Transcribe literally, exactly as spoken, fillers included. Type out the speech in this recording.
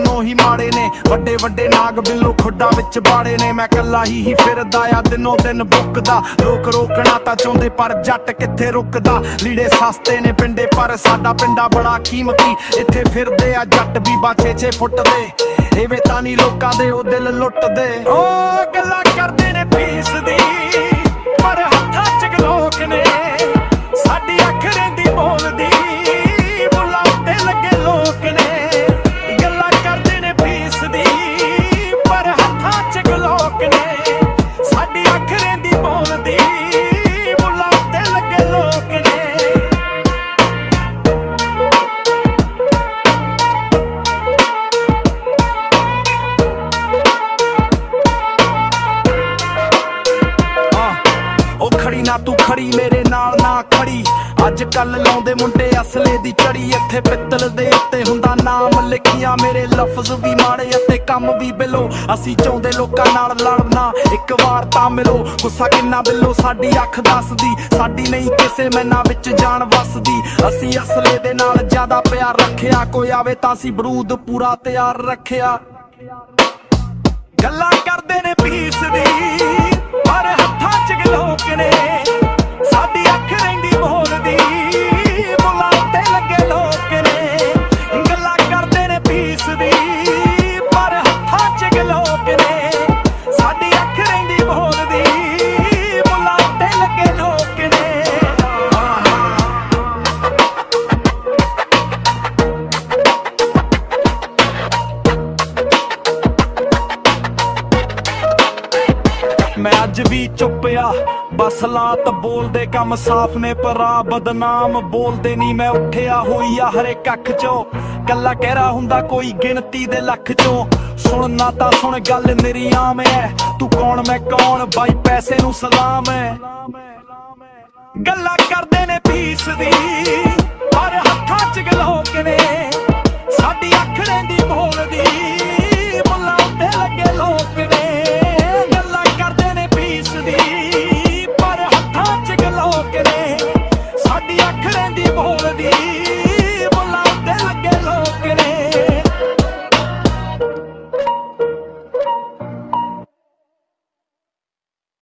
ਦੋਨੋਂ ਹੀ ਮਾੜੇ ਨੇ, ਵੱਡੇ ਵੱਡੇ ਨਾਗ ਬਿੱਲੋ ਖੁੱਡਾ ਵਿੱਚ ਬਾੜੇ ਨੇ। ਮੈਂ ਕੱਲਾ ਹੀ ਹੀ ਫਿਰਦਾ ਆ ਦਿਨੋਂ ਦਿਨ ਬੁੱਕਦਾ, ਲੋਕ ਰੋਕਣਾ ਤਾਂ ਚਾਹੁੰਦੇ ਪਰ ਜੱਟ ਕਿੱਥੇ ਰੁਕਦਾ। ਲੀੜੇ ਸਸਤੇ ਨੇ ਪਿੰਡੇ ਪਰ ਸਾਡਾ ਪਿੰਡਾ ਬੜਾ ਕੀਮਤੀ, ਇੱਥੇ ਫਿਰਦੇ ਆ ਜੱਟ ਬੀਬਾ ਛੇ ਛੇ ਫੁੱਟ ਦੇ। ਐਵੇਂ ਤਾਂ ਨਹੀਂ ਲੋਕਾਂ ਦੇ ਉਹ ਦਿਲ ਲੁੱਟਦੇ, ਓ ਗੱਲਾਂ ਕਰਦੇ ਨੇ ਫੀਸ ਦੀ ਪਰ ਹੱਥਾਂ ਚ ਗਲੋਕ ਨੇ। ਸਾਡੀ ਅੱਖ ਰਹਿੰਦੀ ਬੋਲਦੀ ਬੁੱਲਾਂ ਉੱਤੇ ਲੱਗੇ ਲੋਕ ਨੇ। ਗੱਲਾਂ ਕਰਦੇ ਨੇ ਫੀਸ ਦੀ ਪਰ ਹੱਥਾਂ ਚ ਗਲੋਕ ਨੇ। ਸਾਡੀ ਅੱਖ ਰਹਿੰਦੀ ਬੋਲਦੀ ਬੁੱਲਾਂ ਉੱਤੇ ਲੱਗੇ ਲੋਕ ਨੇ। ਉਹ ਖੜੀ ਨਾ ਤੂੰ ਖੜੀ ਮੇਰੇ ਨਾਲ ਨਾ ਖੜੀ, ਅੱਜ ਕੱਲ ਲਾਉਂਦੇ ਮੁੰਡੇ ਅਸਲੇ ਦੀ ਚੜੀ। ਇੱਥੇ ਪਿੱਤਲ ਦੇ ਉੱਤੇ ਹੁੰਦਾ ਨਾਮ ਲਿਖੀਆਂ, ਮੇਰੇ ਲਫ਼ਜ਼ ਵੀ ਮਾੜੇ ਅਤੇ ਕੰਮ ਵੀ ਬਿਲੋ। ਅਸੀਂ ਚਾਹੁੰਦੇ ਲੋਕਾਂ ਨਾਲ ਲੜਨਾ, ਇੱਕ ਵਾਰ ਤਾਂ ਮਿਲੋ। ਗੁੱਸਾ ਕਿੰਨਾ ਬਿੱਲੋ ਸਾਡੀ ਅੱਖ ਦੱਸਦੀ, ਸਾਡੀ ਨਹੀਂ ਕਿਸੇ ਮੈਨਾਂ ਵਿੱਚ ਜਾਨ ਵਸਦੀ। ਅਸੀਂ ਅਸਲੇ ਦੇ ਨਾਲ ਜ਼ਿਆਦਾ ਪਿਆਰ ਰੱਖਿਆ, ਕੋਈ ਆਵੇ ਤਾਂ ਅਸੀਂ ਬਰੂਦ ਪੂਰਾ ਤਿਆਰ ਰੱਖਿਆ। ਗੱਲਾਂ ਕਰਦੇ ਨੇ ਫੀਸ ਦੀ ਪਰ ਹੱਥਾਂ ਚ ਗਲੋਕ ਨੇ। ਸਾਡੀ ਅੱਖ ਰਹਿੰਦੀ ਬੋਲਦੀ ਬੁੱਲਾਂ ਉੱਤੇ ਲੱਗੇ ਲੋਕ ਨੇ। ਗੱਲਾਂ ਕਰਦੇ ਨੇ ਫੀਸ ਦੀ ਪਰ ਹੱਥਾਂ ਚ ਗਲੋਕ ਨੇ। ਸਾਡੀ ਅੱਖ ਰਹਿੰਦੀ ਬੋਲਦੀ ਬੁੱਲਾਂ ਉੱਤੇ ਲੱਗੇ ਲੋਕ ਨੇ। ਮੈਂ ਅੱਜ ਵੀ ਚੁੱਪਿਆ ਬਸ ਲਾਤ ਬੋਲਦੇ ਕੰਮ ਸਾਫ਼ ਨੇ ਪਰਾ ਬਦਨਾਮ ਬੋਲਦੇ ਨਹੀਂ। ਮੈਂ ਉੱਠਿਆ ਹੋਈ ਆ ਹਰੇਕ ਅੱਖ ਚੋਂ, ਕੱਲਾ ਕਹਿਰਾ ਹੁੰਦਾ ਕੋਈ ਗਿਣਤੀ ਦੇ ਲੱਖ ਚੋਂ। ਸੁਣਨਾ ਤਾਂ ਸੁਣ ਗੱਲ ਮੇਰੀ ਆਮ ਐ, ਤੂੰ ਕੌਣ ਮੈਂ ਕੌਣ ਬਾਈ ਪੈਸੇ ਨੂੰ ਸਲਾਮ ਐ। ਗੱਲਾਂ ਕਰਦੇ ਨੇ ਫੀਸ ਦੀ ਪਰ ਹੱਥਾਂ ਚ ਗਲੋਕ ਨੇ। ਸਾਡੀ ਅੱਖ ਰਹਿੰਦੀ ਬੋਲਦੀ